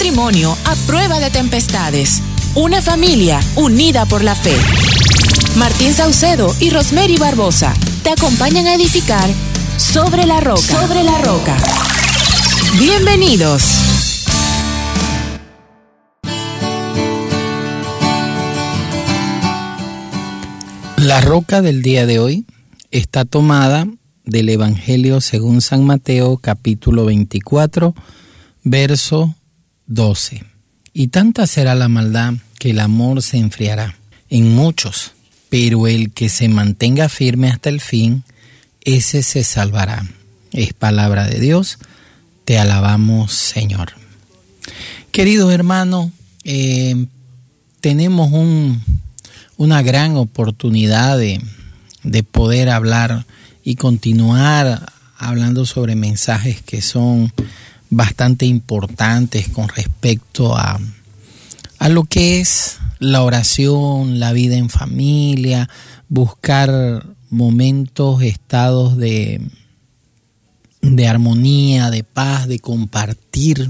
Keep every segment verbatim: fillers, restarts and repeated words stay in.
matrimonio a prueba de tempestades. Una familia unida por la fe. Martín Saucedo y Rosemary Barbosa te acompañan a edificar sobre la roca. Sobre la roca. Bienvenidos. La roca del día de hoy está tomada del Evangelio según San Mateo, capítulo veinticuatro, verso doce. Y tanta será la maldad que el amor se enfriará en muchos, pero el que se mantenga firme hasta el fin, ese se salvará. Es palabra de Dios, te alabamos, Señor. Queridos hermanos, eh, tenemos un, una gran oportunidad de, de poder hablar y continuar hablando sobre mensajes que son bastante importantes con respecto a, a lo que es la oración, la vida en familia, buscar momentos, estados de, de armonía, de paz, de compartir.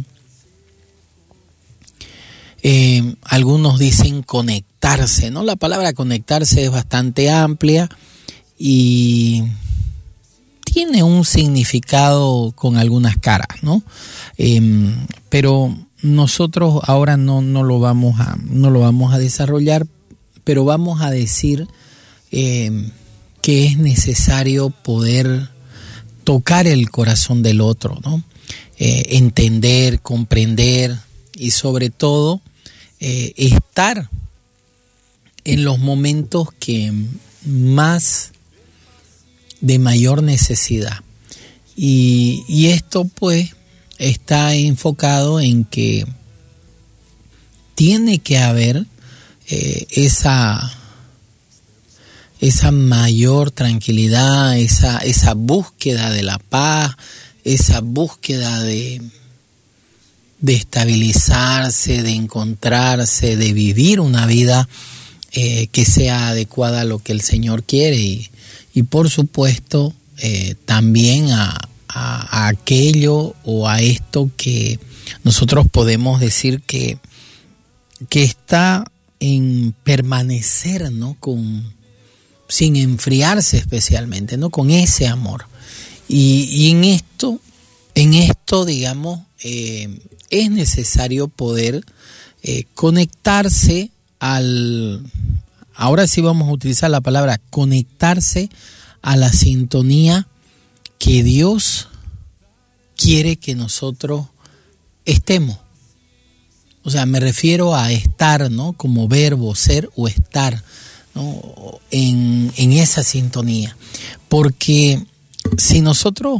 Eh, algunos dicen conectarse, ¿no? La palabra conectarse es bastante amplia y tiene un significado con algunas caras, ¿no? Eh, pero nosotros ahora no, no lo vamos a, no lo vamos a desarrollar, pero vamos a decir eh, que es necesario poder tocar el corazón del otro, ¿no? Eh, entender, comprender y sobre todo eh, estar en los momentos que más de mayor necesidad. Y, y esto pues está enfocado en que tiene que haber eh, esa, esa mayor tranquilidad, esa, esa búsqueda de la paz, esa búsqueda de, de estabilizarse, de encontrarse, de vivir una vida eh, que sea adecuada a lo que el Señor quiere y, y por supuesto eh, también a A, a aquello o a esto que nosotros podemos decir que, que está en permanecer, ¿no? Con, sin enfriarse especialmente, ¿no? Con ese amor. Y, y en esto, en esto, digamos, eh, es necesario poder eh, conectarse al... Ahora sí vamos a utilizar la palabra conectarse a la sintonía que Dios quiere que nosotros estemos. O sea, me refiero a estar, ¿no? Como verbo, ser o estar, ¿no? En, en esa sintonía. Porque si nosotros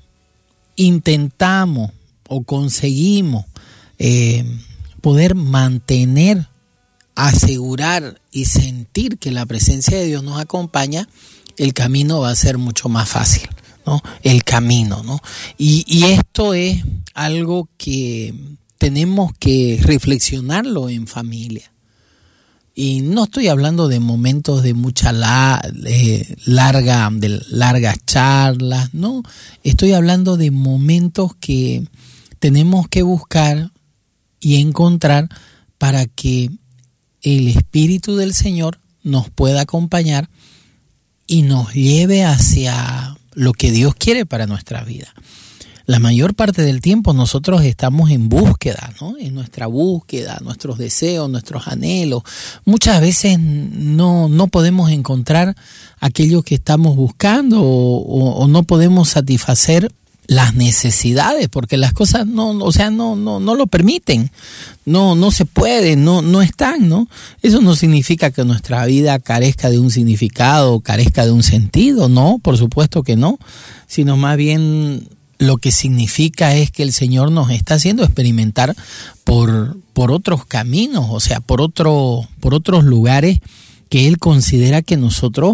intentamos o conseguimos eh, poder mantener, asegurar y sentir que la presencia de Dios nos acompaña, el camino va a ser mucho más fácil, ¿no? El camino, ¿no? Y, y esto es algo que tenemos que reflexionarlo en familia. Y no estoy hablando de momentos de mucha la, de larga, de largas charlas, no. Estoy hablando de momentos que tenemos que buscar y encontrar para que el Espíritu del Señor nos pueda acompañar y nos lleve hacia lo que Dios quiere para nuestra vida. La mayor parte del tiempo nosotros estamos en búsqueda, ¿no? En nuestra búsqueda, nuestros deseos, nuestros anhelos. Muchas veces no, no podemos encontrar aquello que estamos buscando o, o, o no podemos satisfacer las necesidades porque las cosas no, o sea, no, no, no lo permiten, no, no se puede, no, no están, ¿no? Eso no significa que nuestra vida carezca de un significado, carezca de un sentido, no, por supuesto que no, sino más bien lo que significa es que el Señor nos está haciendo experimentar por, por otros caminos, o sea, por otro, por otros lugares que Él considera que nosotros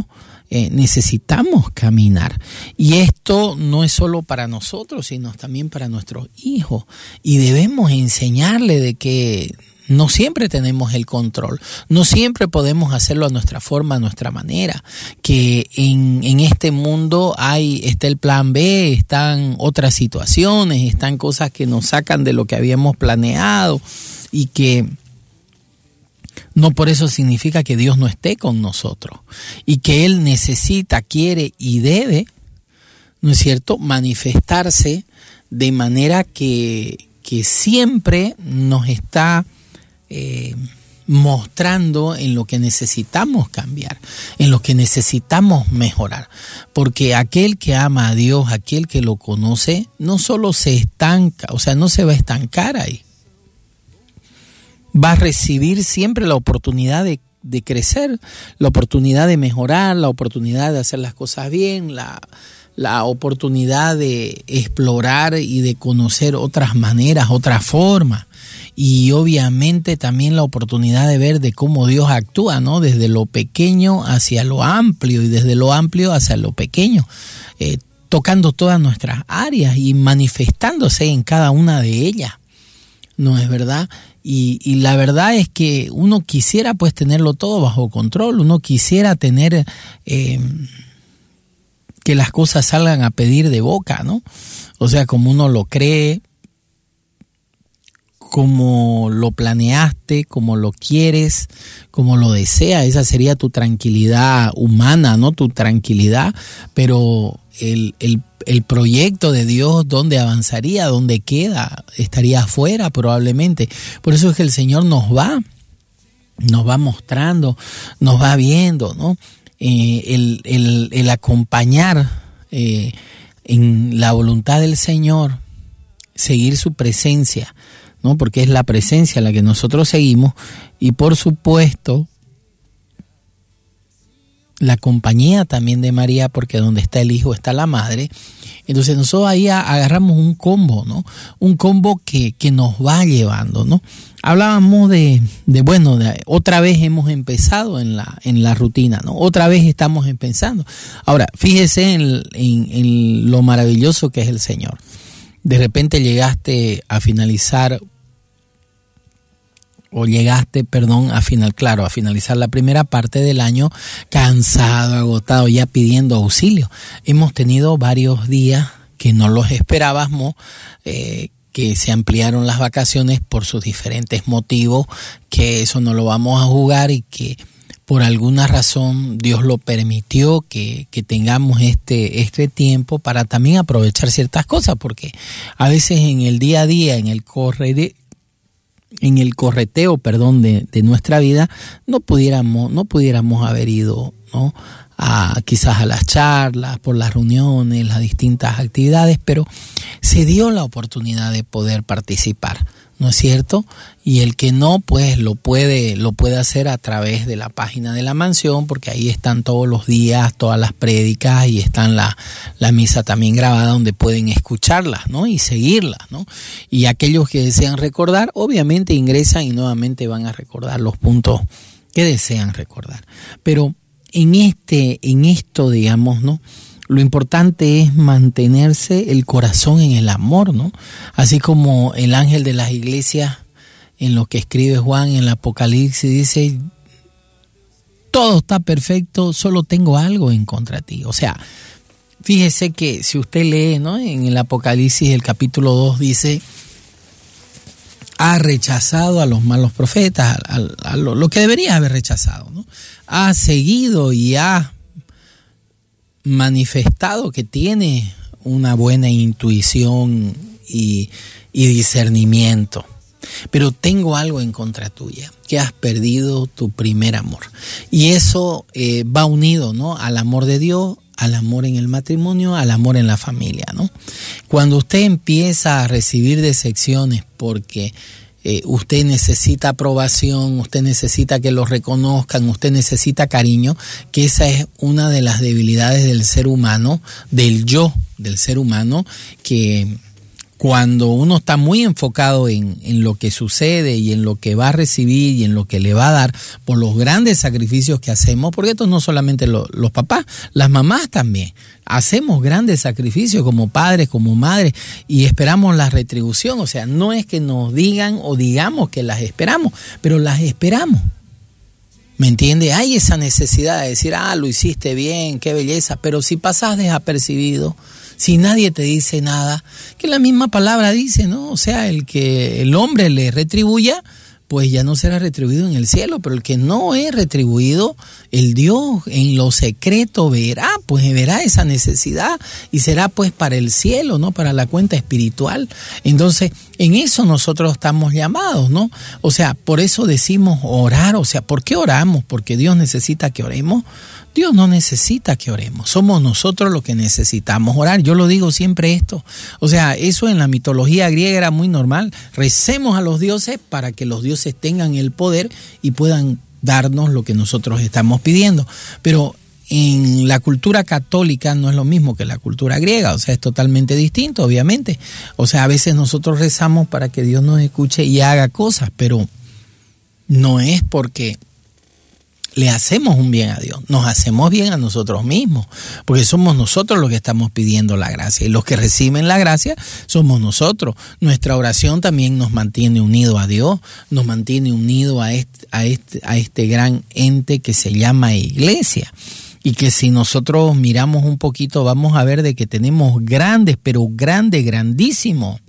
eh, necesitamos caminar. Y esto no es solo para nosotros, sino también para nuestros hijos. Y debemos enseñarle de que no siempre tenemos el control, no siempre podemos hacerlo a nuestra forma, a nuestra manera, que en, en este mundo hay, está el plan B, están otras situaciones, están cosas que nos sacan de lo que habíamos planeado y que no por eso significa que Dios no esté con nosotros y que Él necesita, quiere y debe, ¿no es cierto?, manifestarse de manera que, que siempre nos está Eh, mostrando en lo que necesitamos cambiar, en lo que necesitamos mejorar, porque aquel que ama a Dios, aquel que lo conoce, no solo se estanca, o sea, no se va a estancar ahí, va a recibir siempre la oportunidad de, de crecer, la oportunidad de mejorar, la oportunidad de hacer las cosas bien, la, la oportunidad de explorar y de conocer otras maneras, otras formas. Y obviamente también la oportunidad de ver de cómo Dios actúa, ¿no? Desde lo pequeño hacia lo amplio y desde lo amplio hacia lo pequeño, eh, tocando todas nuestras áreas y manifestándose en cada una de ellas, ¿no es verdad? Y, y la verdad es que uno quisiera pues tenerlo todo bajo control, uno quisiera tener eh, que las cosas salgan a pedir de boca, ¿no? O sea, como uno lo cree, como lo planeaste, como lo quieres, como lo deseas. Esa sería tu tranquilidad humana, ¿no? Tu tranquilidad, pero el, el, el proyecto de Dios, ¿dónde avanzaría? ¿Dónde queda? Estaría afuera probablemente. Por eso es que el Señor nos va, nos va mostrando, nos va viendo, ¿no? Eh, el, el, el acompañar eh, en la voluntad del Señor, seguir su presencia, ¿no? Porque es la presencia la que nosotros seguimos y por supuesto la compañía también de María, porque donde está el Hijo está la Madre. Entonces nosotros ahí agarramos un combo, ¿no? Un combo que, que nos va llevando, ¿no? Hablábamos de, de bueno, de, otra vez hemos empezado en la, en la rutina, ¿no? Otra vez estamos empezando. Ahora, fíjese en, en, en lo maravilloso que es el Señor. De repente llegaste a finalizar, o llegaste, perdón, a final, claro, a finalizar la primera parte del año cansado, agotado, ya pidiendo auxilio. Hemos tenido varios días que no los esperábamos, eh, que se ampliaron las vacaciones por sus diferentes motivos, que eso no lo vamos a jugar y que por alguna razón Dios lo permitió que, que tengamos este, este tiempo para también aprovechar ciertas cosas, porque a veces en el día a día, en el correr, en el correteo, perdón, de, de nuestra vida, no pudiéramos, no pudiéramos haber ido, ¿no? A, quizás a las charlas, por las reuniones, las distintas actividades, pero se dio la oportunidad de poder participar, ¿no es cierto? Y el que no, pues lo puede, lo puede hacer a través de la página de la mansión, porque ahí están todos los días, todas las prédicas y están la, la misa también grabada donde pueden escucharlas, ¿no? Y seguirlas, ¿no? Y aquellos que desean recordar, obviamente ingresan y nuevamente van a recordar los puntos que desean recordar. Pero en este, en esto, digamos, ¿no? Lo importante es mantenerse el corazón en el amor, ¿no? Así como el ángel de las iglesias, en lo que escribe Juan en el Apocalipsis, dice, todo está perfecto, solo tengo algo en contra de ti. O sea, fíjese que si usted lee, ¿no? En el Apocalipsis, el capítulo dos dice, ha rechazado a los malos profetas, a, a, a lo, lo que debería haber rechazado, ¿no? Ha seguido y ha manifestado que tiene una buena intuición y, y discernimiento, pero tengo algo en contra tuya, que has perdido tu primer amor. Y eso eh, va unido, ¿no? Al amor de Dios, al amor en el matrimonio, al amor en la familia, ¿no? Cuando usted empieza a recibir decepciones porque Eh, usted necesita aprobación, usted necesita que lo reconozcan, usted necesita cariño, que esa es una de las debilidades del ser humano, del yo del ser humano, que cuando uno está muy enfocado en, en lo que sucede y en lo que va a recibir y en lo que le va a dar por los grandes sacrificios que hacemos, porque esto no solamente lo, los papás, las mamás también, hacemos grandes sacrificios como padres, como madres y esperamos la retribución, o sea, no es que nos digan o digamos que las esperamos, pero las esperamos. ¿Me entiende? Hay esa necesidad de decir, ah, lo hiciste bien, qué belleza, pero si pasas desapercibido, si nadie te dice nada, que la misma palabra dice, ¿no? O sea, el que el hombre le retribuya, pues ya no será retribuido en el cielo, pero el que no es retribuido, el Dios en lo secreto verá, pues verá esa necesidad y será pues para el cielo, ¿no? Para la cuenta espiritual. Entonces, en eso nosotros estamos llamados, ¿no? O sea, por eso decimos orar, o sea, ¿por qué oramos? Porque Dios necesita que oremos. Dios no necesita que oremos, somos nosotros los que necesitamos orar. Yo lo digo siempre esto, o sea, eso en la mitología griega era muy normal. Recemos a los dioses para que los dioses tengan el poder y puedan darnos lo que nosotros estamos pidiendo. Pero en la cultura católica no es lo mismo que la cultura griega, o sea, es totalmente distinto, obviamente. O sea, a veces nosotros rezamos para que Dios nos escuche y haga cosas, pero no es porque le hacemos un bien a Dios, nos hacemos bien a nosotros mismos, porque somos nosotros los que estamos pidiendo la gracia y los que reciben la gracia somos nosotros. Nuestra oración también nos mantiene unidos a Dios, nos mantiene unidos a este, a este, a este gran ente que se llama iglesia. Y que si nosotros miramos un poquito vamos a ver de que tenemos grandes, pero grandes, grandísimos,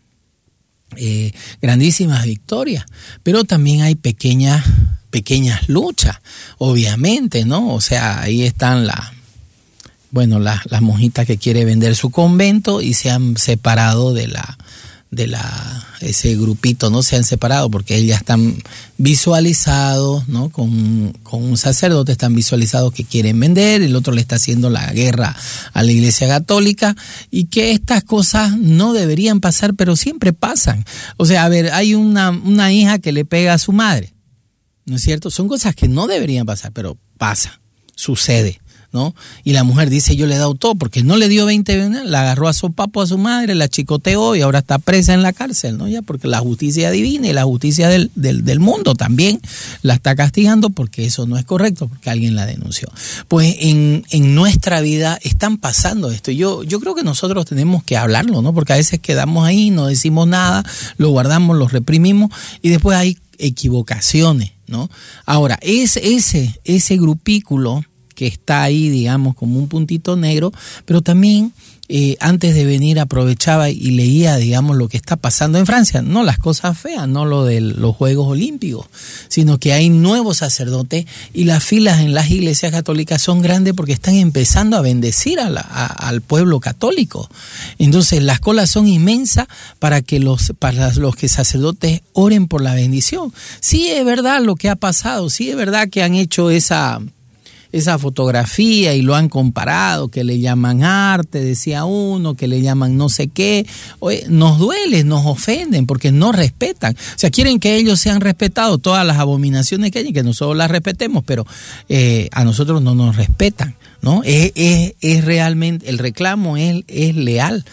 eh, grandísimas victorias, pero también hay pequeñas pequeñas luchas, obviamente, ¿no? O sea, ahí están las, bueno, las, las monjitas que quieren vender su convento y se han separado de la, de la, ese grupito, ¿no? Se han separado porque ellas están visualizados, ¿no? Con, con un sacerdote están visualizados que quieren vender, el otro le está haciendo la guerra a la Iglesia Católica y que estas cosas no deberían pasar, pero siempre pasan. O sea, a ver, hay una, una hija que le pega a su madre, ¿no es cierto? Son cosas que no deberían pasar, pero pasa, sucede, ¿no? Y la mujer dice, yo le he dado todo, porque no le dio veinte, la agarró a sopapo a su madre, la chicoteó y ahora está presa en la cárcel, ¿no? Ya, porque la justicia divina y la justicia del, del, del mundo también la está castigando porque eso no es correcto, porque alguien la denunció. Pues en, en nuestra vida están pasando esto. Yo, yo creo que nosotros tenemos que hablarlo, ¿no? Porque a veces quedamos ahí, no decimos nada, lo guardamos, lo reprimimos y después hay equivocaciones, ¿no? Ahora, es ese, ese grupículo que está ahí, digamos, como un puntito negro, pero también eh, antes de venir aprovechaba y leía, digamos, lo que está pasando en Francia, no las cosas feas, no lo de los Juegos Olímpicos, sino que hay nuevos sacerdotes y las filas en las iglesias católicas son grandes porque están empezando a bendecir a la, a, al pueblo católico. Entonces las colas son inmensas para que los, para los que sacerdotes oren por la bendición. Sí es verdad lo que ha pasado, sí es verdad que han hecho esa... esa fotografía y lo han comparado, que le llaman arte, decía uno, que le llaman no sé qué. Oye, nos duele, nos ofenden porque no respetan. O sea, quieren que ellos sean respetados, todas las abominaciones que hay, que nosotros las respetemos, pero eh, a nosotros no nos respetan, ¿no? Es, es, es realmente, el reclamo es, es leal.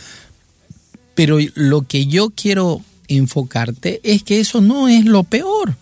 Pero lo que yo quiero enfocarte es que eso no es lo peor.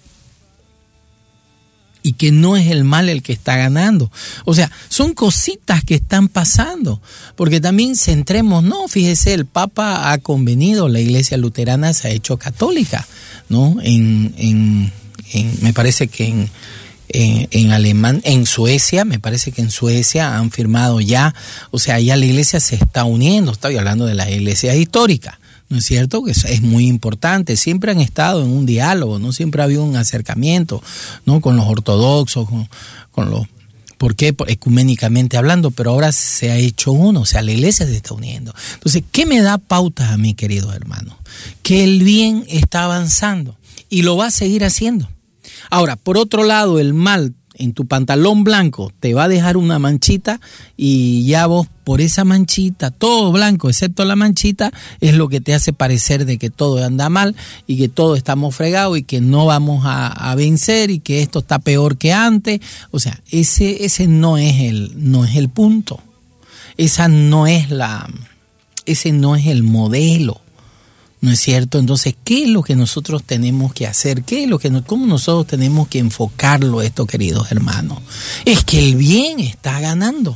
Y que no es el mal el que está ganando. O sea, son cositas que están pasando. Porque también centremos, no, fíjese, el Papa ha convenido, la Iglesia Luterana se ha hecho católica, ¿no? En, en, en me parece que en, en, en Alemania, en Suecia, me parece que en Suecia han firmado ya, o sea, ya la Iglesia se está uniendo, estoy hablando de las iglesias históricas. ¿No es cierto? Que es muy importante. Siempre han estado en un diálogo, ¿no? Siempre ha habido un acercamiento, ¿no? Con los ortodoxos, con, con los... ¿Por qué? Ecuménicamente hablando, pero ahora se ha hecho uno, o sea, la iglesia se está uniendo. Entonces, ¿qué me da pautas a mí, queridos hermanos? Que el bien está avanzando y lo va a seguir haciendo. Ahora, por otro lado, el mal en tu pantalón blanco te va a dejar una manchita y ya vos por esa manchita, todo blanco excepto la manchita, es lo que te hace parecer de que todo anda mal y que todos estamos fregados y que no vamos a, a vencer y que esto está peor que antes. O sea, ese, ese no es el, no es el punto. Esa no es la, ese no es el modelo. ¿no es cierto? Entonces, ¿qué es lo que nosotros tenemos que hacer? ¿Qué es lo que, cómo nosotros tenemos que enfocarlo esto, queridos hermanos? Es que el bien está ganando.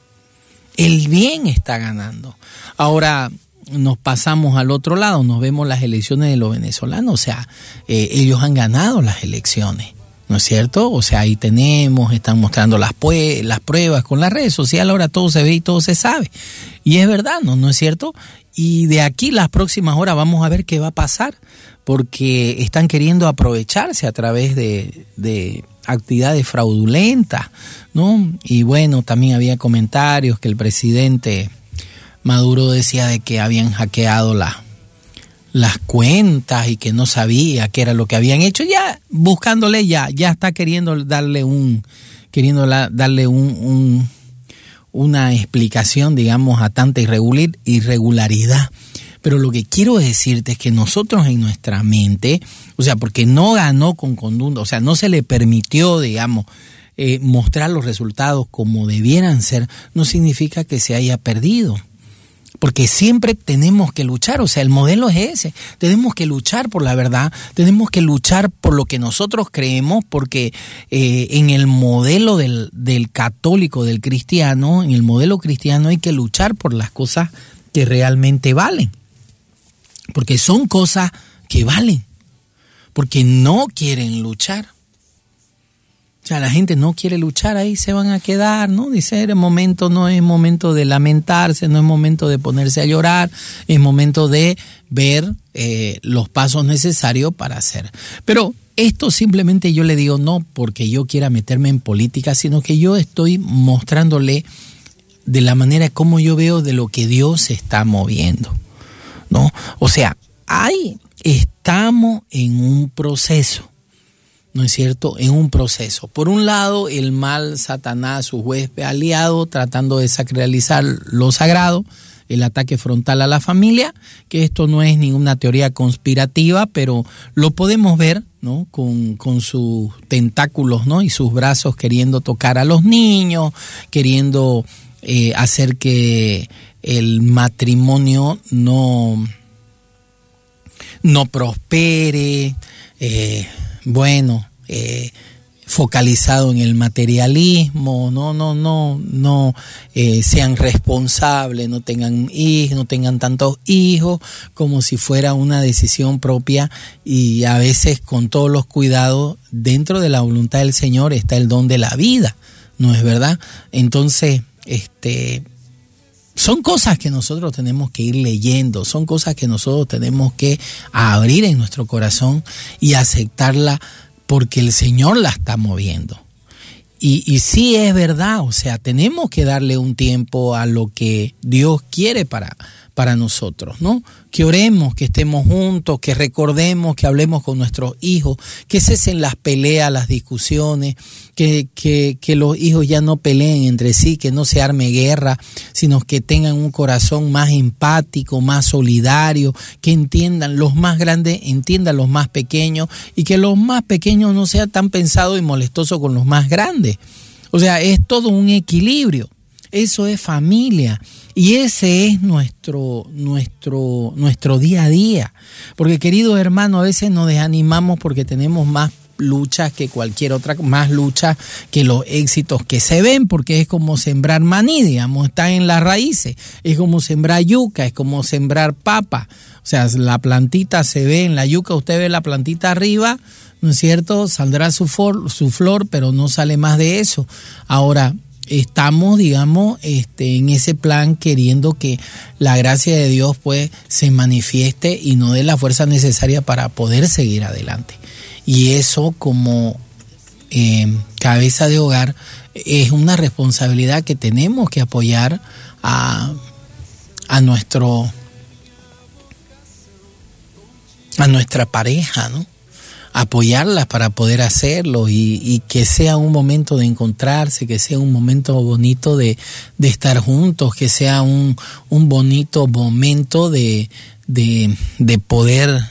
El bien está ganando. Ahora nos pasamos al otro lado, nos vemos las elecciones de los venezolanos, o sea, eh, ellos han ganado las elecciones, ¿no es cierto? O sea, ahí tenemos, están mostrando las, pue- las pruebas con las redes sociales, ahora todo se ve y todo se sabe. Y es verdad, ¿no? ¿No es cierto? Y de aquí las próximas horas vamos a ver qué va a pasar, porque están queriendo aprovecharse a través de, de actividades fraudulentas, ¿no? Y bueno, también había comentarios que el presidente Maduro decía de que habían hackeado la, las cuentas y que no sabía qué era lo que habían hecho. Ya buscándole, ya, ya está queriendo darle un, queriendo la, darle un, un, una explicación, digamos, a tanta irregular, irregularidad. Pero lo que quiero decirte es que nosotros en nuestra mente, o sea, porque no ganó con conducta, o sea, no se le permitió, digamos, eh, mostrar los resultados como debieran ser, no significa que se haya perdido. Porque siempre tenemos que luchar, o sea, el modelo es ese, tenemos que luchar por la verdad, tenemos que luchar por lo que nosotros creemos, porque eh, en el modelo del, del católico, del cristiano, en el modelo cristiano hay que luchar por las cosas que realmente valen, porque son cosas que valen, porque no quieren luchar. O sea, la gente no quiere luchar, ahí se van a quedar, ¿no? Dice, el momento no es momento de lamentarse, no es momento de ponerse a llorar, es momento de ver eh, los pasos necesarios para hacer. Pero esto simplemente yo le digo no porque yo quiera meterme en política, sino que yo estoy mostrándole de la manera como yo veo de lo que Dios se está moviendo, ¿no? O sea, ahí estamos en un proceso. ¿No es cierto? En un proceso. Por un lado, el mal, Satanás, su huésped aliado, tratando de sacralizar lo sagrado, el ataque frontal a la familia, que esto no es ninguna teoría conspirativa, pero lo podemos ver, ¿no? Con, con sus tentáculos, ¿no? Y sus brazos queriendo tocar a los niños, queriendo eh, hacer que el matrimonio no, no prospere, eh, bueno, eh, focalizado en el materialismo, no, no, no, no eh, sean responsables, no tengan hijos, no tengan tantos hijos, como si fuera una decisión propia, y a veces con todos los cuidados, dentro de la voluntad del Señor está el don de la vida, ¿no es verdad? Entonces, este... son cosas que nosotros tenemos que ir leyendo, son cosas que nosotros tenemos que abrir en nuestro corazón y aceptarla porque el Señor la está moviendo. Y, y sí es verdad, o sea, tenemos que darle un tiempo a lo que Dios quiere para, para nosotros, ¿no? Que oremos, que estemos juntos, que recordemos, que hablemos con nuestros hijos, que cesen las peleas, las discusiones, que, que, que los hijos ya no peleen entre sí, que no se arme guerra, sino que tengan un corazón más empático, más solidario, que entiendan, los más grandes entiendan los más pequeños, y que los más pequeños no sean tan pensados y molestosos con los más grandes. O sea, es todo un equilibrio. Eso es familia y ese es nuestro, nuestro, nuestro día a día. Porque, queridos hermanos, a veces nos desanimamos porque tenemos más luchas que cualquier otra, más luchas que los éxitos que se ven, porque es como sembrar maní, digamos, está en las raíces, es como sembrar yuca, es como sembrar papa. O sea, la plantita se ve en la yuca, usted ve la plantita arriba, ¿no es cierto? Saldrá su, for, su flor, pero no sale más de eso. Ahora, estamos, digamos, este, en ese plan queriendo que la gracia de Dios pues se manifieste y nos dé la fuerza necesaria para poder seguir adelante. Y eso, como eh, cabeza de hogar, es una responsabilidad que tenemos que apoyar a, a nuestro a nuestra pareja, ¿no? Apoyarlas para poder hacerlo y, y que sea un momento de encontrarse, que sea un momento bonito de, de estar juntos, que sea un, un bonito momento de, de, de poder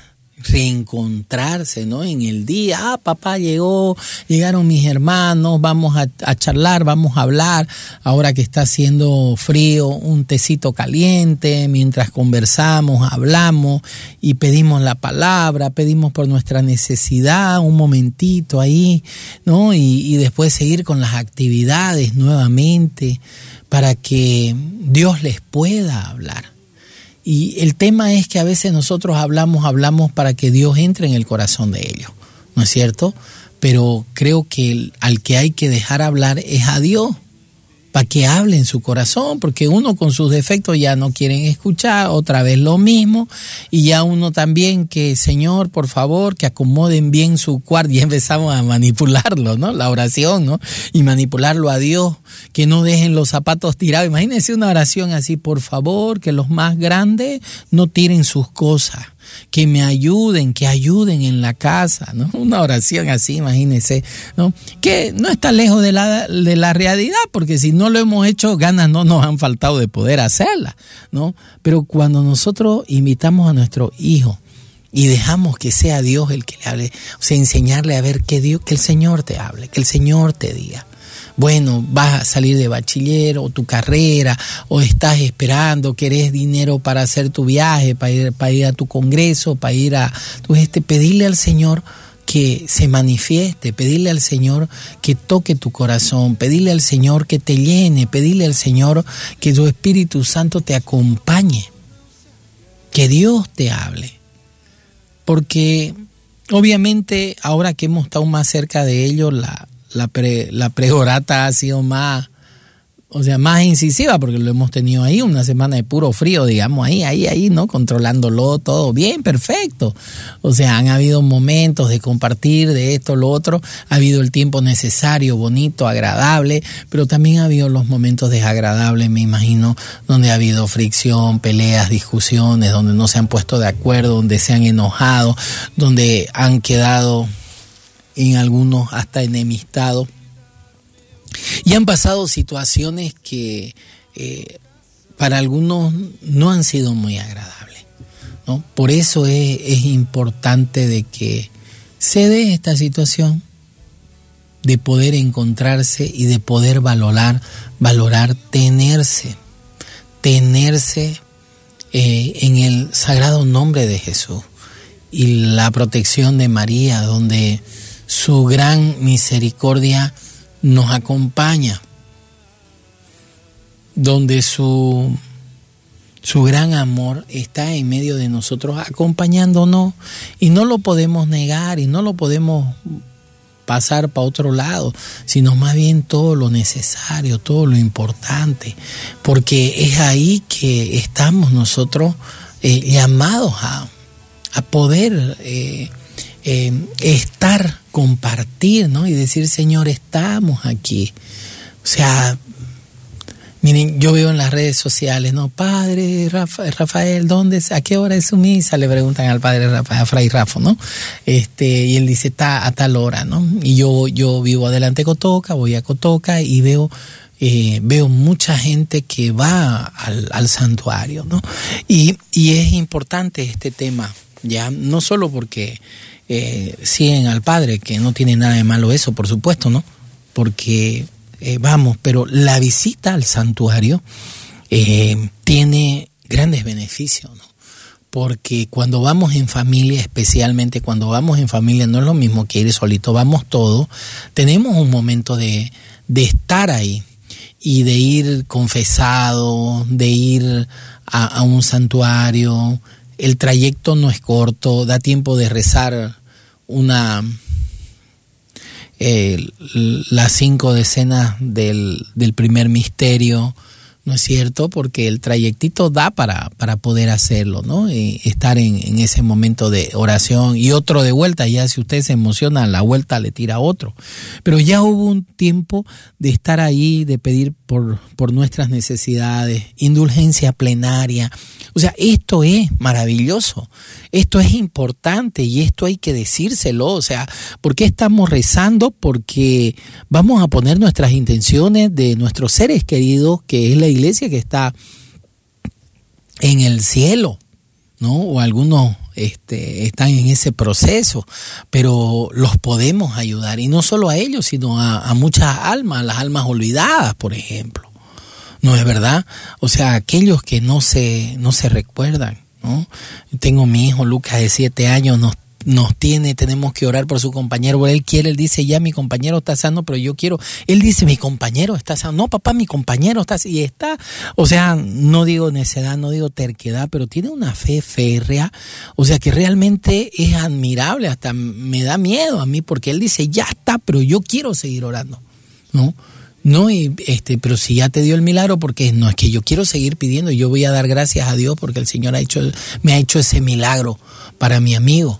reencontrarse, ¿no? En el día, ah, papá llegó, llegaron mis hermanos, vamos a, a charlar, vamos a hablar, ahora que está haciendo frío, un tecito caliente, mientras conversamos, hablamos y pedimos la palabra, pedimos por nuestra necesidad, un momentito ahí, ¿no? Y, y después seguir con las actividades nuevamente para que Dios les pueda hablar. Y el tema es que a veces nosotros hablamos, hablamos para que Dios entre en el corazón de ellos, ¿no es cierto? Pero creo que el, al que hay que dejar hablar es a Dios, para que hable en su corazón, porque uno con sus defectos ya no quieren escuchar, otra vez lo mismo, y ya uno también que, Señor, por favor, que acomoden bien su cuarto, y empezamos a manipularlo, ¿no? La oración, ¿no? Y manipularlo a Dios, que no dejen los zapatos tirados. Imagínense una oración así, por favor, que los más grandes no tiren sus cosas, que me ayuden, que ayuden en la casa, ¿no? Una oración así, imagínense, ¿no? Que no está lejos de la, de la realidad, porque si no lo hemos hecho, ganas no nos han faltado de poder hacerla, ¿no? Pero cuando nosotros invitamos a nuestro hijo y dejamos que sea Dios el que le hable, o sea, enseñarle a ver que Dios, que el Señor te hable, que el Señor te diga. Bueno, vas a salir de bachiller o tu carrera, o estás esperando, querés dinero para hacer tu viaje, para ir, para ir a tu congreso, para ir a... Pues este, pedirle al Señor que se manifieste, pedirle al Señor que toque tu corazón, pedirle al Señor que te llene, pedirle al Señor que su Espíritu Santo te acompañe, que Dios te hable. Porque obviamente ahora que hemos estado más cerca de ellos, la... La, pre, la preorata ha sido más, o sea, más incisiva, porque lo hemos tenido ahí una semana de puro frío, digamos, ahí, ahí, ahí, ¿no? Controlándolo todo bien, perfecto. O sea, han habido momentos de compartir de esto, lo otro, ha habido el tiempo necesario, bonito, agradable, pero también ha habido los momentos desagradables, me imagino, donde ha habido fricción, peleas, discusiones, donde no se han puesto de acuerdo, donde se han enojado, donde han quedado en algunos hasta enemistados, y han pasado situaciones que eh, para algunos no han sido muy agradables, ¿no? Por eso es, es importante de que se dé esta situación de poder encontrarse y de poder valorar, valorar tenerse, tenerse eh, en el sagrado nombre de Jesús y la protección de María, donde su gran misericordia nos acompaña, donde su, su gran amor está en medio de nosotros acompañándonos, y no lo podemos negar y no lo podemos pasar para otro lado, sino más bien todo lo necesario, todo lo importante, porque es ahí que estamos nosotros eh, llamados a, a poder eh, eh, estar, compartir, ¿no? Y decir, Señor, estamos aquí. O sea, miren, yo veo en las redes sociales, ¿no? Padre Rafael, ¿dónde es? ¿A qué hora es su misa? Le preguntan al padre Rafael, a Fray Rafa, ¿no? Este, y él dice, está a tal hora, ¿no? Y yo, yo vivo adelante de Cotoca, voy a Cotoca y veo, eh, veo mucha gente que va al, al santuario, ¿no? Y, y es importante este tema, ya, no solo porque eh, siguen al Padre, que no tiene nada de malo eso, por supuesto, ¿no? Porque Eh, vamos, pero la visita al santuario eh, tiene grandes beneficios, ¿no? Porque cuando vamos en familia, especialmente cuando vamos en familia, no es lo mismo que ir solito, vamos todos, tenemos un momento de, de estar ahí y de ir confesado, de ir a, a un santuario. El trayecto no es corto, da tiempo de rezar una... Eh, las cinco decenas del, del primer misterio, ¿no es cierto? Porque el trayectito da para, para poder hacerlo, ¿no? Y estar en, en ese momento de oración y otro de vuelta. Ya si usted se emociona, la vuelta le tira otro. Pero ya hubo un tiempo de estar ahí, de pedir por, por nuestras necesidades, indulgencia plenaria. O sea, esto es maravilloso, esto es importante y esto hay que decírselo. O sea, ¿por qué estamos rezando? Porque vamos a poner nuestras intenciones de nuestros seres queridos, que es la iglesia que está en el cielo, ¿no? O algunos este, están en ese proceso, pero los podemos ayudar, y no solo a ellos, sino a, a muchas almas, las almas olvidadas, por ejemplo. ¿No es verdad? O sea, aquellos que no se, no se recuerdan, ¿no? Tengo mi hijo Lucas de siete años, nos, nos tiene, tenemos que orar por su compañero. Él quiere, él dice, ya mi compañero está sano, pero yo quiero. Él dice, mi compañero está sano. No, papá, mi compañero está sano. Y está, o sea, no digo necedad, no digo terquedad, pero tiene una fe férrea. O sea, que realmente es admirable, hasta me da miedo a mí, porque él dice, ya está, pero yo quiero seguir orando, ¿no? No, y este, pero si ya te dio el milagro, porque no es que yo quiero seguir pidiendo, yo voy a dar gracias a Dios porque el Señor ha hecho, me ha hecho ese milagro para mi amigo.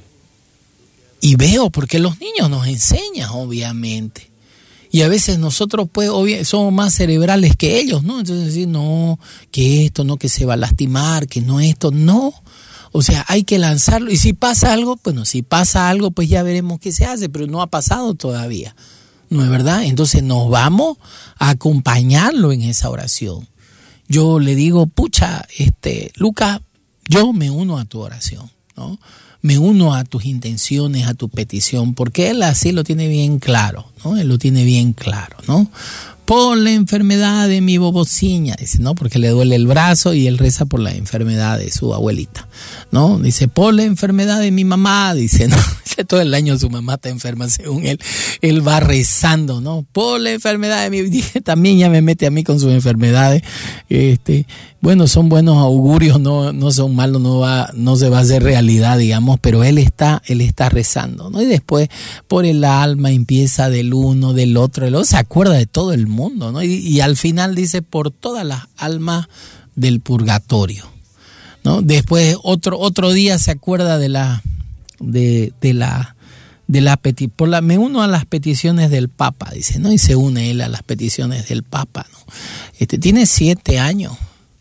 Y veo, porque los niños nos enseñan, obviamente. Y a veces nosotros pues obvio, somos más cerebrales que ellos, ¿no? Entonces decir, no, que esto, no, que se va a lastimar, que no esto, no. O sea, hay que lanzarlo. Y si pasa algo, bueno, si pasa algo, pues ya veremos qué se hace, pero no ha pasado todavía. ¿No es verdad? Entonces nos vamos a acompañarlo en esa oración. Yo le digo, pucha, este, Lucas, yo me uno a tu oración, ¿no? Me uno a tus intenciones, a tu petición, porque él así lo tiene bien claro, ¿no? Él lo tiene bien claro, ¿no? Por la enfermedad de mi bobociña, dice, ¿no? Porque le duele el brazo y él reza por la enfermedad de su abuelita, ¿no? Dice, por la enfermedad de mi mamá, dice, ¿no? Todo el año su mamá está enferma, según él, él va rezando, ¿no? Por la enfermedad de mi, dije, también ya me mete a mí con sus enfermedades, este, bueno, son buenos augurios, no, no son malos, no va, no se va a hacer realidad, digamos, pero él está, él está rezando, ¿no? Y después, por el alma, empieza del uno, del otro, del otro, se acuerda de todo el mundo, ¿no? Y, y al final dice, por todas las almas del purgatorio, ¿no? Después, otro, otro día se acuerda de la de, de la de la peti, por la me uno a las peticiones del Papa, dice, ¿no? Y se une él a las peticiones del Papa, ¿no? Este tiene siete años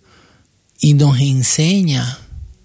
y nos enseña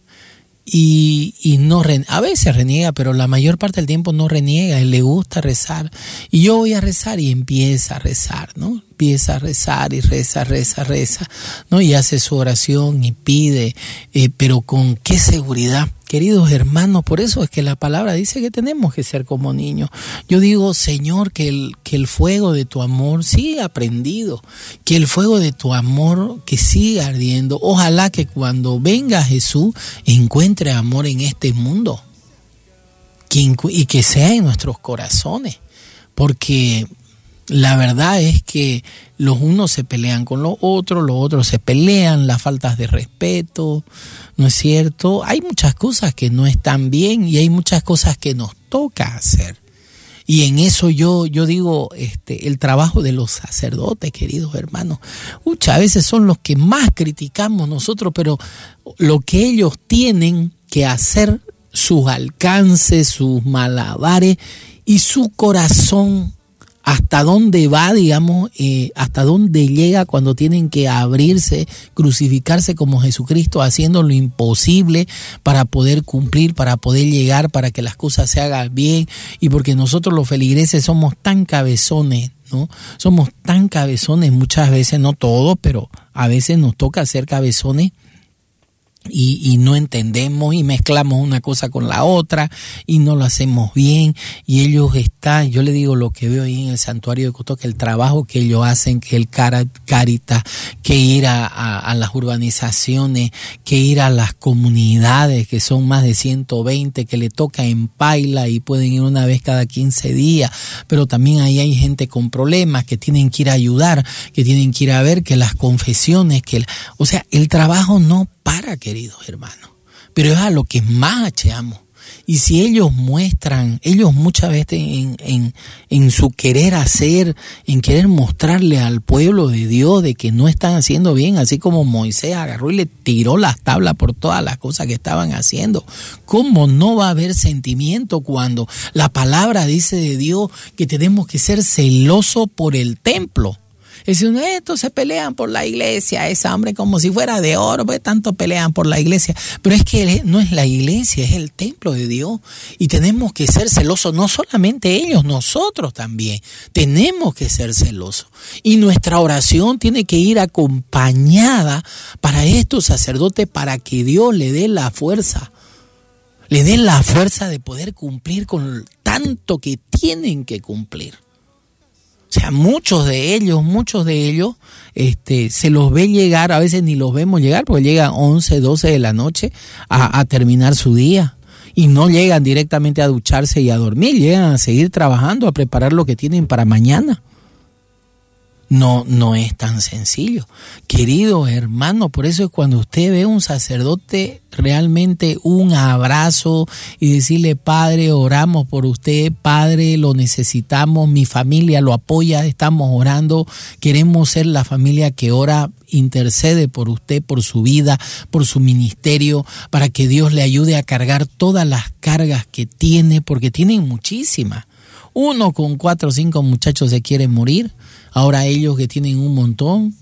y, y no a veces reniega, pero la mayor parte del tiempo no reniega, él le gusta rezar. Y yo voy a rezar y empieza a rezar, ¿no? Empieza a rezar y reza, reza, reza, ¿no? Y hace su oración y pide, eh, pero con qué seguridad. Queridos hermanos, por eso es que la palabra dice que tenemos que ser como niños. Yo digo, Señor, que el, que el fuego de tu amor siga prendido, que el fuego de tu amor que siga ardiendo. Ojalá que cuando venga Jesús encuentre amor en este mundo que, y que sea en nuestros corazones, porque la verdad es que los unos se pelean con los otros, los otros se pelean, las faltas de respeto, ¿no es cierto? Hay muchas cosas que no están bien y hay muchas cosas que nos toca hacer. Y en eso yo, yo digo, este, el trabajo de los sacerdotes, queridos hermanos, muchas veces son los que más criticamos nosotros, pero lo que ellos tienen que hacer, sus alcances, sus malabares y su corazón, hasta dónde va, digamos, eh, hasta dónde llega cuando tienen que abrirse, crucificarse como Jesucristo, haciendo lo imposible para poder cumplir, para poder llegar, para que las cosas se hagan bien. Y porque nosotros los feligreses somos tan cabezones, ¿no? Somos tan cabezones muchas veces, no todos, pero a veces nos toca ser cabezones. Y, y no entendemos y mezclamos una cosa con la otra y no lo hacemos bien, y ellos están, yo le digo lo que veo ahí en el santuario de Cotoca, el trabajo que ellos hacen, que el Caritas, que ir a, a, a las urbanizaciones, que ir a las comunidades, que son más de ciento veinte, que le toca en Paila y pueden ir una vez cada quince días, pero también ahí hay gente con problemas que tienen que ir a ayudar, que tienen que ir a ver, que las confesiones, que el, o sea, el trabajo no para, queridos hermanos, pero es a lo que más acheamos. Y si ellos muestran, ellos muchas veces en, en, en su querer hacer, en querer mostrarle al pueblo de Dios de que no están haciendo bien, así como Moisés agarró y le tiró las tablas por todas las cosas que estaban haciendo, ¿cómo no va a haber sentimiento cuando la palabra dice de Dios que tenemos que ser celosos por el templo? Dicen, estos se pelean por la iglesia, esa hombre como si fuera de oro, pues tanto pelean por la iglesia. Pero es que no es la iglesia, es el templo de Dios. Y tenemos que ser celosos, no solamente ellos, nosotros también. Tenemos que ser celosos. Y nuestra oración tiene que ir acompañada para estos sacerdotes, para que Dios le dé la fuerza. Le dé la fuerza de poder cumplir con tanto que tienen que cumplir. O sea, muchos de ellos, muchos de ellos, este, se los ve llegar, a veces ni los vemos llegar, porque llegan once, doce de la noche a, a terminar su día. Y no llegan directamente a ducharse y a dormir, llegan a seguir trabajando, a preparar lo que tienen para mañana. No, no es tan sencillo. Querido hermano, por eso es cuando usted ve a un sacerdote, realmente un abrazo y decirle, Padre, oramos por usted, Padre, lo necesitamos, mi familia lo apoya, estamos orando, queremos ser la familia que ora, intercede por usted, por su vida, por su ministerio, para que Dios le ayude a cargar todas las cargas que tiene, porque tienen muchísimas. Uno con cuatro o cinco muchachos se quiere morir. Ahora ellos que tienen un montón,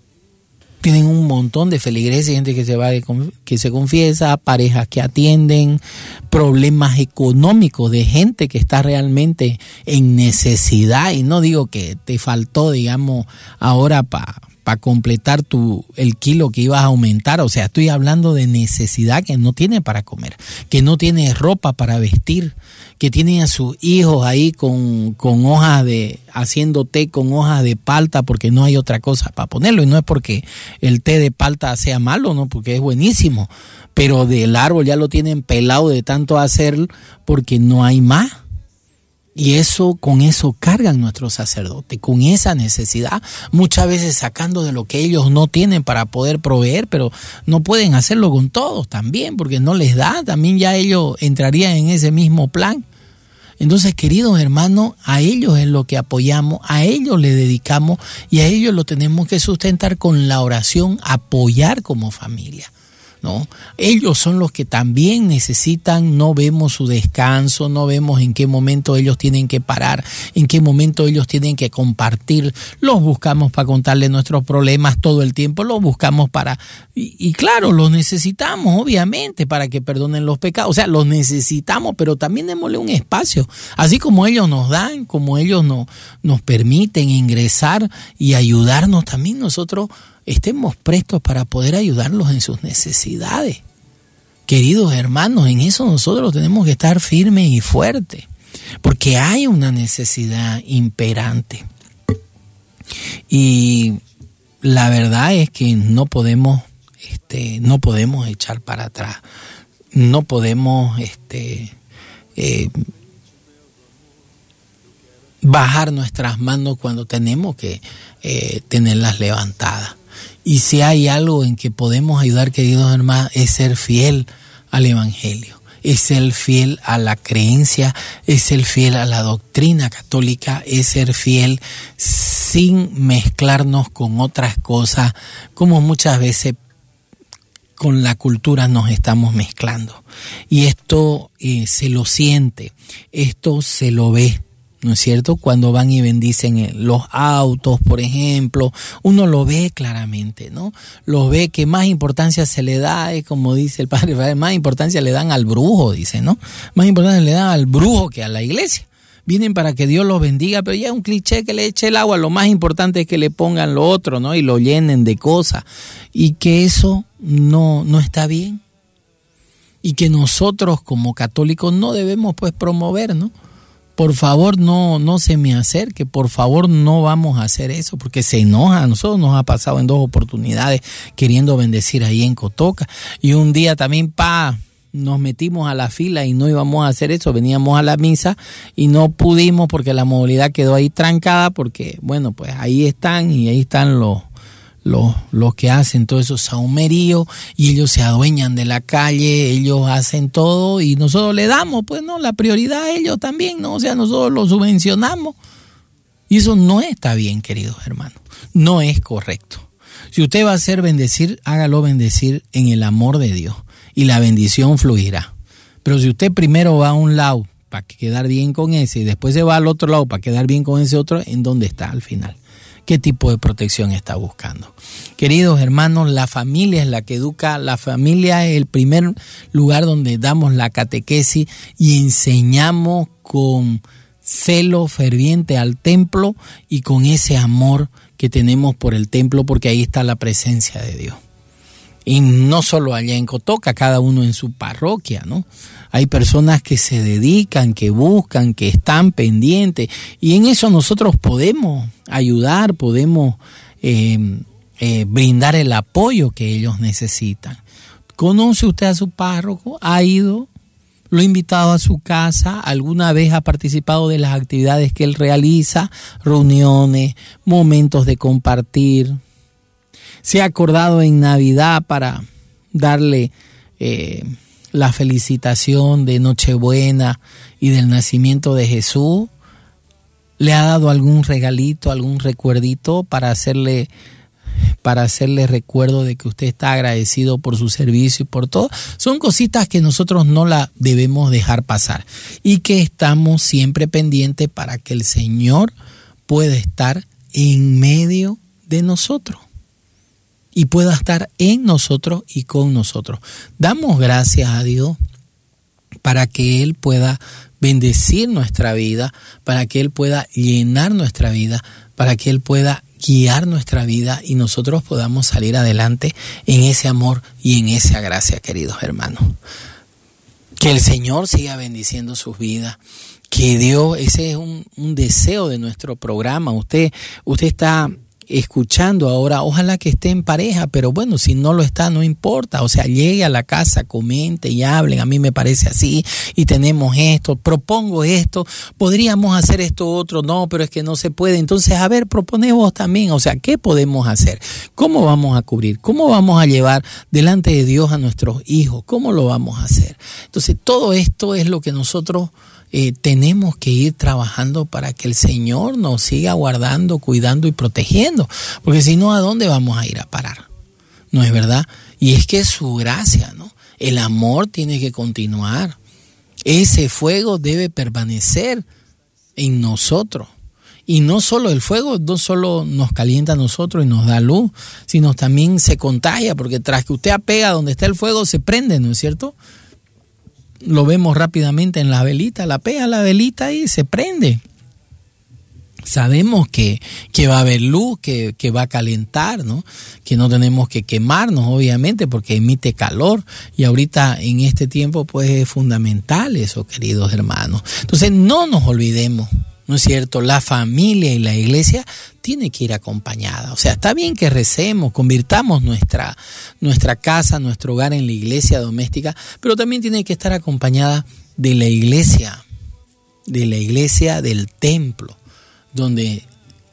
tienen un montón de feligreses, gente que se va, de, que se confiesa, parejas que atienden, problemas económicos de gente que está realmente en necesidad. Y no digo que te faltó, digamos, ahora para pa completar tu el kilo que ibas a aumentar. O sea, estoy hablando de necesidad, que no tiene para comer, que no tiene ropa para vestir, que tienen a sus hijos ahí con, con hojas de, haciendo té con hojas de palta porque no hay otra cosa para ponerlo. Y no es porque el té de palta sea malo, no, porque es buenísimo, pero del árbol ya lo tienen pelado de tanto hacer porque no hay más. Y eso, con eso cargan nuestros sacerdotes, con esa necesidad, muchas veces sacando de lo que ellos no tienen para poder proveer, pero no pueden hacerlo con todos también, porque no les da, también ya ellos entrarían en ese mismo plan. Entonces, queridos hermanos, a ellos es lo que apoyamos, a ellos le dedicamos y a ellos lo tenemos que sustentar con la oración, apoyar como familia, ¿no? Ellos son los que también necesitan, no vemos su descanso, no vemos en qué momento ellos tienen que parar, en qué momento ellos tienen que compartir. Los buscamos para contarles nuestros problemas todo el tiempo, los buscamos para, y, y claro, los necesitamos obviamente para que perdonen los pecados, o sea, los necesitamos, pero también démosle un espacio, así como ellos nos dan, como ellos no, nos permiten ingresar y ayudarnos, también nosotros estemos prestos para poder ayudarlos en sus necesidades. Queridos hermanos, en eso nosotros tenemos que estar firmes y fuertes, porque hay una necesidad imperante. Y la verdad es que no podemos, este, no podemos echar para atrás, no podemos, este, eh, bajar nuestras manos cuando tenemos que eh, tenerlas levantadas. Y si hay algo en que podemos ayudar, queridos hermanos, es ser fiel al Evangelio, es ser fiel a la creencia, es ser fiel a la doctrina católica, es ser fiel sin mezclarnos con otras cosas, como muchas veces con la cultura nos estamos mezclando. Y esto eh, se lo siente, esto se lo ve, ¿no es cierto? Cuando van y bendicen los autos, por ejemplo, uno lo ve claramente, ¿no? Lo ve que más importancia se le da, es como dice el padre Rafael, más importancia le dan al brujo, dice, ¿no? Más importancia le dan al brujo que a la iglesia. Vienen para que Dios los bendiga, pero ya es un cliché que le eche el agua, lo más importante es que le pongan lo otro, ¿no? Y lo llenen de cosas. Y que eso no, no está bien. Y que nosotros como católicos no debemos pues promover, ¿no? Por favor, no, no se me acerque, por favor, no vamos a hacer eso, porque se enoja. A nosotros nos ha pasado en dos oportunidades queriendo bendecir ahí en Cotoca. Y un día también, pa, nos metimos a la fila y no íbamos a hacer eso, veníamos a la misa y no pudimos porque la movilidad quedó ahí trancada, porque, bueno, pues ahí están y ahí están los... Los, los que hacen todos esos saumeríos y ellos se adueñan de la calle, ellos hacen todo y nosotros le damos, pues no, la prioridad a ellos también, ¿no? O sea, nosotros los subvencionamos y eso no está bien, queridos hermanos, no es correcto. Si usted va a hacer bendecir, hágalo bendecir en el amor de Dios y la bendición fluirá. Pero si usted primero va a un lado para quedar bien con ese y después se va al otro lado para quedar bien con ese otro, ¿en dónde está al final? qué tipo de protección está buscando. Queridos hermanos, la familia es la que educa, la familia es el primer lugar donde damos la catequesis y enseñamos con celo ferviente al templo y con ese amor que tenemos por el templo, porque ahí está la presencia de Dios. Y no solo allá en Cotoca, cada uno en su parroquia, ¿no? Hay personas que se dedican, que buscan, que están pendientes, y en eso nosotros podemos ayudar, podemos eh, eh, brindar el apoyo que ellos necesitan. ¿Conoce usted a su párroco? ¿Ha ido? ¿Lo ha invitado a su casa? ¿Alguna vez ha participado de las actividades que él realiza? Reuniones, momentos de compartir. ¿Se ha acordado en Navidad para darle eh, la felicitación de Nochebuena y del nacimiento de Jesús? ¿Le ha dado algún regalito, algún recuerdito para hacerle, para hacerle recuerdo de que usted está agradecido por su servicio y por todo? Son cositas que nosotros no las debemos dejar pasar y que estamos siempre pendientes para que el Señor pueda estar en medio de nosotros y pueda estar en nosotros y con nosotros. Damos gracias a Dios para que Él pueda bendecir nuestra vida, para que Él pueda llenar nuestra vida, para que Él pueda guiar nuestra vida y nosotros podamos salir adelante en ese amor y en esa gracia, queridos hermanos. Que el Señor siga bendiciendo sus vidas. Que Dios, ese es un, un deseo de nuestro programa. Usted, usted está escuchando ahora, ojalá que esté en pareja, pero bueno, si no lo está, no importa, o sea, llegue a la casa, comente y hablen, a mí me parece así, y tenemos esto, propongo esto, podríamos hacer esto otro, no, pero es que no se puede, entonces, a ver, proponemos también, o sea, ¿qué podemos hacer? ¿Cómo vamos a cubrir? ¿Cómo vamos a llevar delante de Dios a nuestros hijos? ¿Cómo lo vamos a hacer? Entonces, todo esto es lo que nosotros Eh, tenemos que ir trabajando para que el Señor nos siga guardando, cuidando y protegiendo, porque si no, ¿a dónde vamos a ir a parar? ¿No es verdad? Y es que es su gracia, ¿no? El amor tiene que continuar. Ese fuego debe permanecer en nosotros. Y no solo el fuego, no solo nos calienta a nosotros y nos da luz, sino también se contagia, porque tras que usted apega donde está el fuego, se prende, ¿no es cierto? Lo vemos rápidamente en la velita, la pega la velita y se prende. Sabemos que, que va a haber luz, que, que va a calentar, ¿no? Que no tenemos que quemarnos, obviamente, porque emite calor. Y ahorita en este tiempo, pues es fundamental eso, queridos hermanos. Entonces, no nos olvidemos, ¿no es cierto? La familia y la iglesia tiene que ir acompañada. O sea, está bien que recemos, convirtamos nuestra, nuestra casa, nuestro hogar en la iglesia doméstica, pero también tiene que estar acompañada de la iglesia, de la iglesia del templo, donde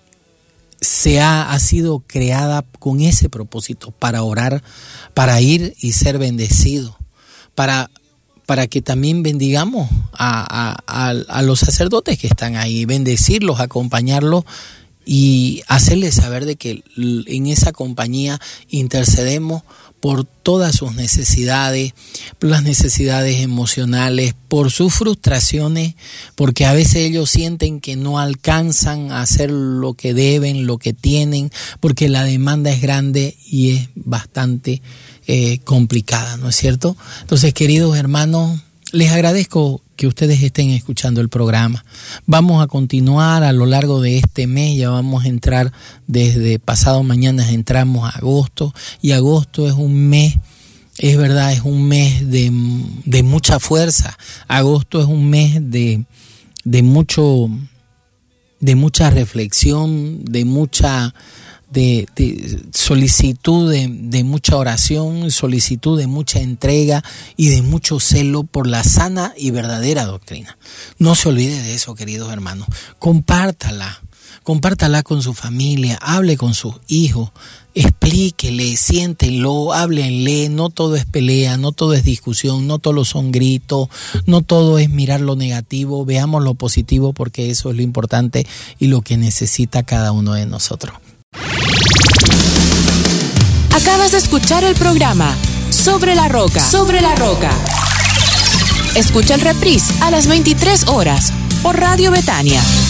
se ha, ha sido creada con ese propósito, para orar, para ir y ser bendecido, para para que también bendigamos a, a, a, a los sacerdotes que están ahí, bendecirlos, acompañarlos y hacerles saber de que en esa compañía intercedemos por todas sus necesidades, por las necesidades emocionales, por sus frustraciones, porque a veces ellos sienten que no alcanzan a hacer lo que deben, lo que tienen, porque la demanda es grande y es bastante eh, complicada, ¿no es cierto? Entonces, queridos hermanos, les agradezco que ustedes estén escuchando el programa. Vamos a continuar a lo largo de este mes, ya vamos a entrar desde pasado mañana, entramos a agosto, y agosto es un mes, es verdad, es un mes de, de mucha fuerza. Agosto es un mes de, de mucho, de mucha reflexión, de mucha De, de solicitud, de, de mucha oración, solicitud de mucha entrega y de mucho celo por la sana y verdadera doctrina. No se olvide de eso, queridos hermanos. Compártala, compártala con su familia, hable con sus hijos, explíquele, siéntenlo, háblenle. No todo es pelea, no todo es discusión, no todo son gritos, no todo es mirar lo negativo. Veamos lo positivo, porque eso es lo importante y lo que necesita cada uno de nosotros. Acabas de escuchar el programa Sobre la Roca. Sobre la Roca. Escucha el reprise a las veintitrés horas por Radio Betania.